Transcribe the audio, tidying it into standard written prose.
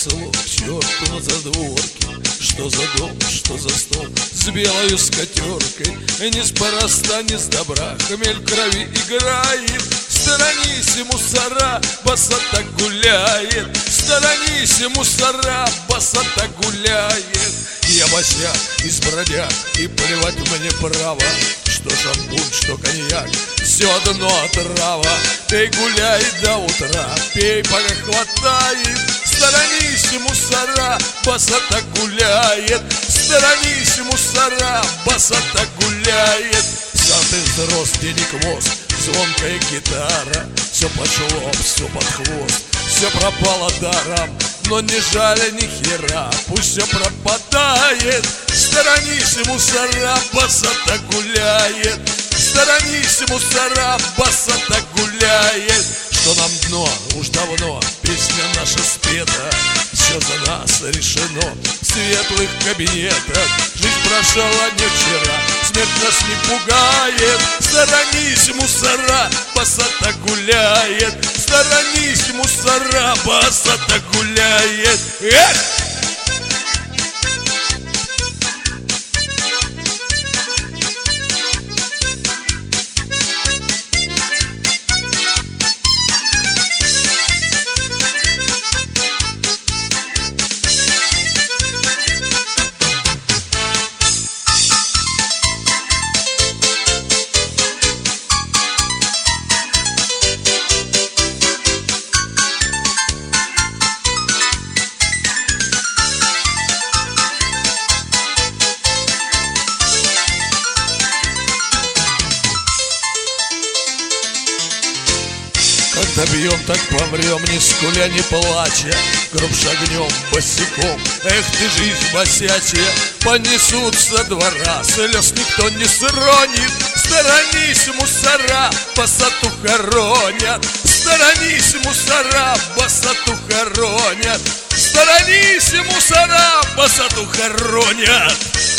понесло к черту на задворке. Что за дом, что за стол с белою скатеркой. Неспроста, не с добра хмель крови играет. Сторонись, мусора, босота гуляет. Сторонись, мусора, босота гуляет. Я босяк из бродяг, и плевать мне право, что шампунь, что коньяк, все одно отрава. Ты гуляй до утра, пей, пока хватает. Сторонись, мусора, босота гуляет. Сторонись, мусора, босота гуляет. Сам ты взрос, денег мост, звонкая гитара. Все пошло, все под хвост, все пропало даром. Но не жаль ни хера, пусть все пропадает. Сторонись, мусора, босота гуляет. Сторонись, мусора, босота гуляет. Что нам дно, уж давно песня наша спета. Все за нас решено в светлых кабинетах. Жизнь прошла не вчера, смерть нас не пугает. Сторонись, мусора, босота гуляет. Сторонись, мусора, босота гуляет. Эх! Когда бьем, так помрем, не скуля, не плача. Гроб шагнем босиком, эх ты, жизнь босячая. Понесут со двора, слез никто не сронит. Сторонись, мусора, босоту хоронят. Сторонись, мусора, босоту хоронят. Сторонись, мусора, босоту хоронят.